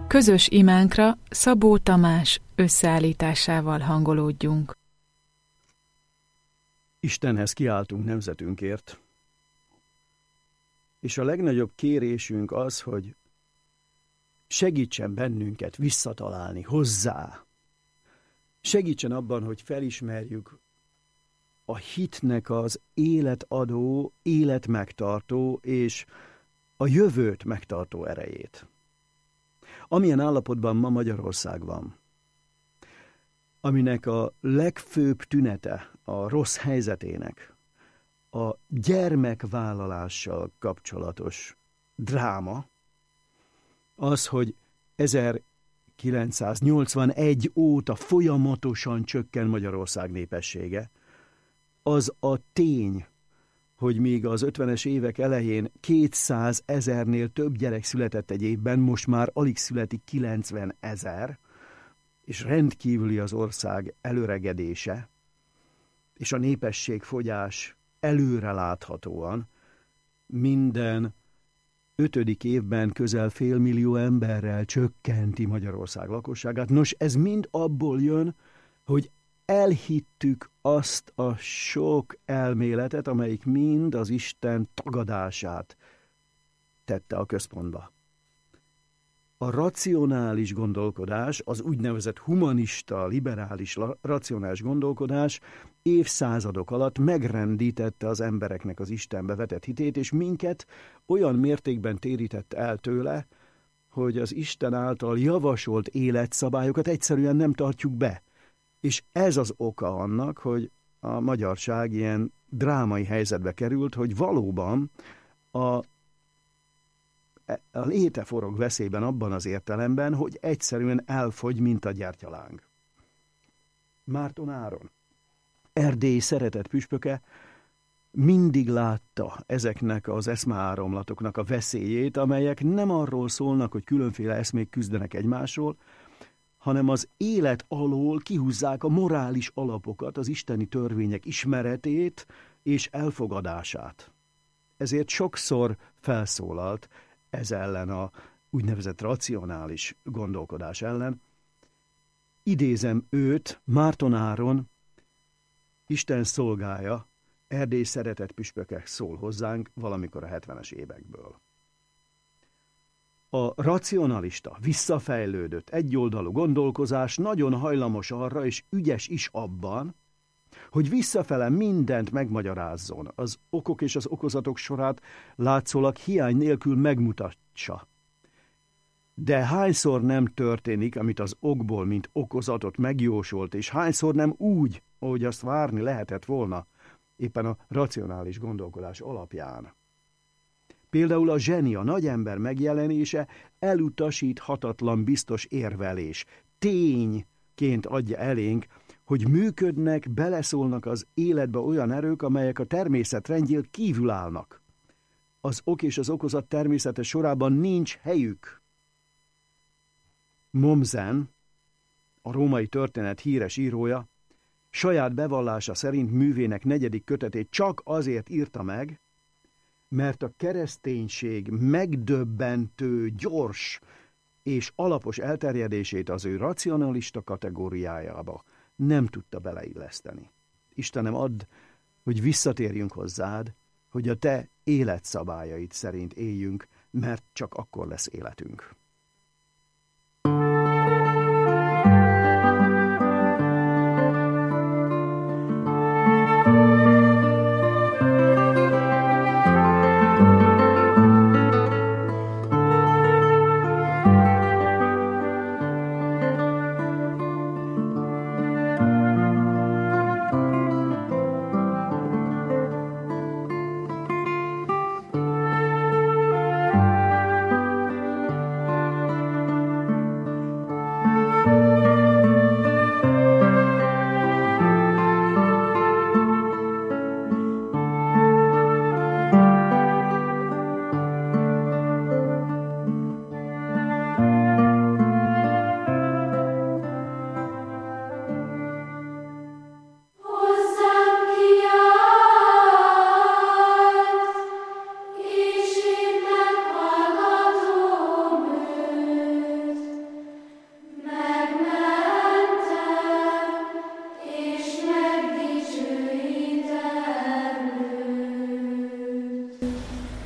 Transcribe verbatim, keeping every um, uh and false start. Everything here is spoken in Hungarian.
Közös imánkra Szabó Tamás összeállításával hangolódjunk. Istenhez kiáltunk nemzetünkért, és a legnagyobb kérésünk az, hogy segítsen bennünket visszatalálni hozzá. Segítsen abban, hogy felismerjük a hitnek az életadó, életmegtartó és a jövőt megtartó erejét. Amilyen állapotban ma Magyarország van, aminek a legfőbb tünete a rossz helyzetének a gyermekvállalással kapcsolatos dráma, az, hogy ezerkilencszáznyolcvanegy óta folyamatosan csökken Magyarország népessége, az a tény, hogy míg az ötvenes évek elején kétszázezernél több gyerek született egy évben, most már alig születik kilencvenezer, és rendkívüli az ország előregedése, és a népességfogyás előre láthatóan minden ötödik évben közel félmillió emberrel csökkenti Magyarország lakosságát. Nos, ez mind abból jön, hogy elhittük azt a sok elméletet, amelyik mind az Isten tagadását tette a központba. A racionális gondolkodás, az úgynevezett humanista, liberális, racionális gondolkodás évszázadok alatt megrendítette az embereknek az Istenbe vetett hitét, és minket olyan mértékben térített el tőle, hogy az Isten által javasolt életszabályokat egyszerűen nem tartjuk be. És ez az oka annak, hogy a magyarság ilyen drámai helyzetbe került, hogy valóban a A léte forog veszélyben abban az értelemben, hogy egyszerűen elfogy, mint a gyertyaláng. Márton Áron, Erdély szeretett püspöke, mindig látta ezeknek az eszmeáramlatoknak a veszélyét, amelyek nem arról szólnak, hogy különféle eszmék küzdenek egymásról, hanem az élet alól kihúzzák a morális alapokat, az isteni törvények ismeretét és elfogadását. Ezért sokszor felszólalt ez ellen a úgynevezett racionális gondolkodás ellen. Idézem őt, Márton Áron, Isten szolgája, Erdély szeretett püspöke szól hozzánk valamikor a hetvenes évekből. A racionalista, visszafejlődött, egyoldalú gondolkozás nagyon hajlamos arra, és ügyes is abban, hogy visszafele mindent megmagyarázzon, az okok és az okozatok sorát látszólag hiány nélkül megmutatsa. De hányszor nem történik, amit az okból, mint okozatot megjósolt, és hányszor nem úgy, ahogy azt várni lehetett volna, éppen a racionális gondolkodás alapján. Például a zseni, a nagyember megjelenése elutasíthatatlan biztos érvelés, tényként adja elénk, hogy működnek, beleszólnak az életbe olyan erők, amelyek a természet rendjén kívül állnak. Az ok és az okozat természetes sorában nincs helyük. Mommsen, a római történet híres írója, saját bevallása szerint művének negyedik kötetét csak azért írta meg, mert a kereszténység megdöbbentő, gyors és alapos elterjedését az ő racionalista kategóriájába nem tudta beleilleszteni. Istenem, add, hogy visszatérjünk hozzád, hogy a te életszabályaid szerint éljünk, mert csak akkor lesz életünk.